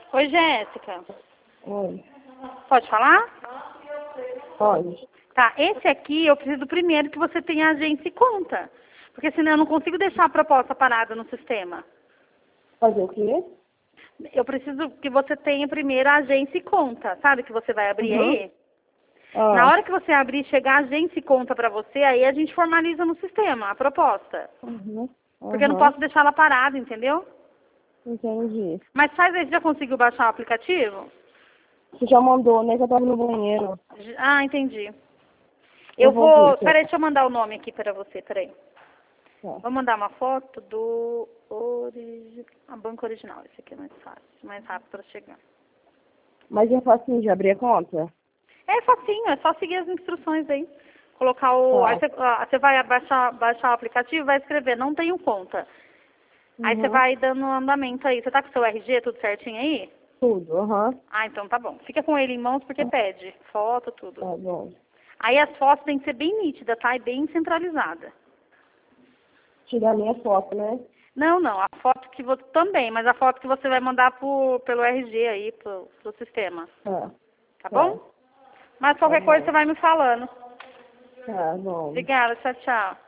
Oi, Jéssica. Oi. Pode falar? Pode. Tá, esse aqui eu preciso primeiro que você tenha agência e conta. Porque senão eu não consigo deixar a proposta parada no sistema. Fazer o quê? Eu preciso que você tenha primeiro a agência e conta. Sabe que você vai abrir aí? Na hora que você abrir, chegar a agência e conta pra você, aí a gente formaliza no sistema a proposta. Porque eu não posso deixar ela parada, entendeu? Entendi. Mas faz aí, você já conseguiu baixar o aplicativo? Você já mandou, né? Que eu tava no banheiro. Ah, entendi. Eu Eu vou vou... ver, Peraí, deixa eu mandar o nome aqui pra você, peraí. Tá. Vou mandar uma foto do a banca original. Esse aqui é mais fácil, mais rápido para chegar. Mas é facinho de abrir a conta? É facinho, é só seguir as instruções aí. Colocar o... Tá. Aí você vai baixar o aplicativo e vai escrever, não tenho conta. Aí você vai dando andamento aí. Você tá com o seu RG tudo certinho aí? Tudo, Ah, então tá bom. Fica com ele em mãos porque pede. Foto, tudo. Tá bom. Aí as fotos têm que ser bem nítidas, tá? E bem centralizada. Tirar minha foto, né? Não, não. A foto que você... Também, mas a foto que você vai mandar pelo RG aí, pro sistema. Tá. Tá bom? Mas qualquer coisa você vai me falando. Tá bom. Obrigada. Tchau, tchau.